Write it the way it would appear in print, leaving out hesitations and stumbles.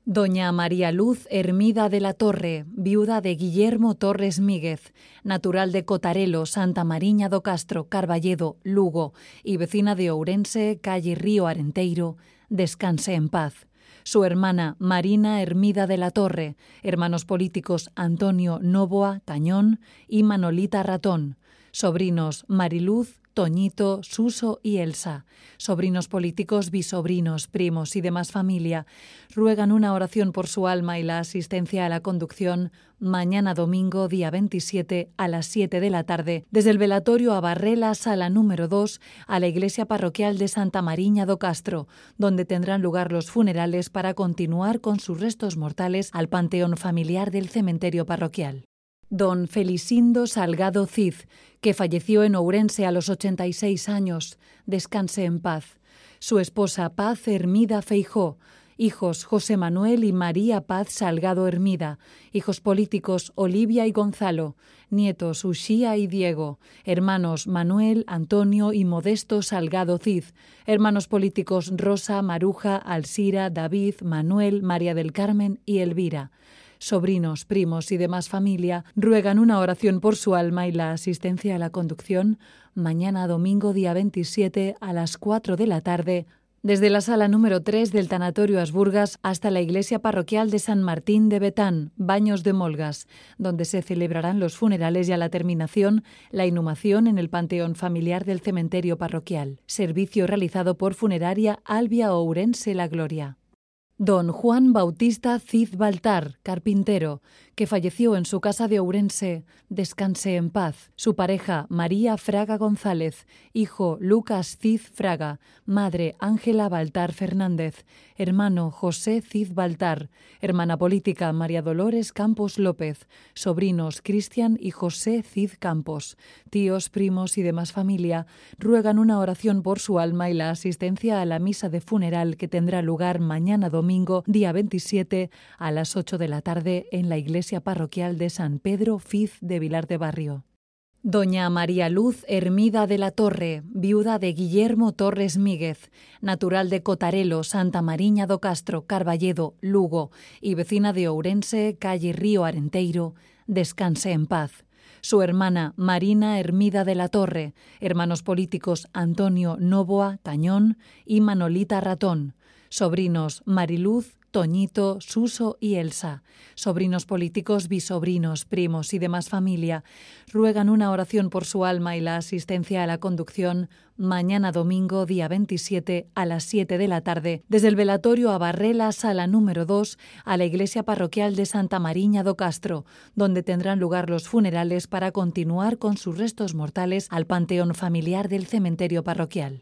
Doña María Luz Hermida de la Torre, viuda de Guillermo Torres Míguez, natural de Cotarelo, Santa Mariña do Castro, Carballedo, Lugo, y vecina de Ourense, calle Río Arenteiro, descanse en paz. Su hermana Marina Hermida de la Torre, hermanos políticos Antonio Nóvoa Cañón y Manolita Ratón, sobrinos Mariluz, Toñito, Suso y Elsa, sobrinos políticos, bisobrinos, primos y demás familia, ruegan una oración por su alma y la asistencia a la conducción mañana domingo, día 27, a las 7 de la tarde, desde el velatorio a Barrela, sala número 2, a la iglesia parroquial de Santa Mariña do Castro, donde tendrán lugar los funerales para continuar con sus restos mortales al panteón familiar del cementerio parroquial. Don Felicindo Salgado Cid, que falleció en Ourense a los 86 años, descanse en paz. Su esposa Paz Hermida Feijó, hijos José Manuel y María Paz Salgado Hermida, hijos políticos Olivia y Gonzalo, nietos Uxía y Diego, hermanos Manuel, Antonio y Modesto Salgado Cid, hermanos políticos Rosa, Maruja, Alsira, David, Manuel, María del Carmen y Elvira. Sobrinos, primos y demás familia ruegan una oración por su alma y la asistencia a la conducción mañana domingo día 27 a las 4 de la tarde desde la sala número 3 del Tanatorio Asburgas hasta la iglesia parroquial de San Martín de Betán, Baños de Molgas, donde se celebrarán los funerales y a la terminación la inhumación en el panteón familiar del cementerio parroquial. Servicio realizado por Funeraria Albia Ourense La Gloria. Don Juan Bautista Cid Baltar, carpintero, que falleció en su casa de Ourense, descanse en paz. Su pareja, María Fraga González, hijo Lucas Cid Fraga, madre Ángela Baltar Fernández, hermano José Cid Baltar, hermana política María Dolores Campos López, sobrinos Cristian y José Cid Campos, tíos, primos y demás familia, ruegan una oración por su alma y la asistencia a la misa de funeral que tendrá lugar mañana domingo, día 27, a las 8 de la tarde en la iglesia parroquial de San Pedro Fiz de Vilar de Barrio. Doña María Luz Hermida de la Torre, viuda de Guillermo Torres Míguez, natural de Cotarelo, Santa Mariña do Castro, Carballedo, Lugo, y vecina de Ourense, calle Río Arenteiro, descanse en paz. Su hermana Marina Hermida de la Torre, hermanos políticos Antonio Nóvoa Cañón y Manolita Ratón, sobrinos Mariluz, Toñito, Suso y Elsa, sobrinos políticos, bisobrinos, primos y demás familia, ruegan una oración por su alma y la asistencia a la conducción mañana domingo, día 27, a las 7 de la tarde, desde el velatorio a Barrela, sala número 2, a la iglesia parroquial de Santa Mariña do Castro, donde tendrán lugar los funerales para continuar con sus restos mortales al panteón familiar del cementerio parroquial.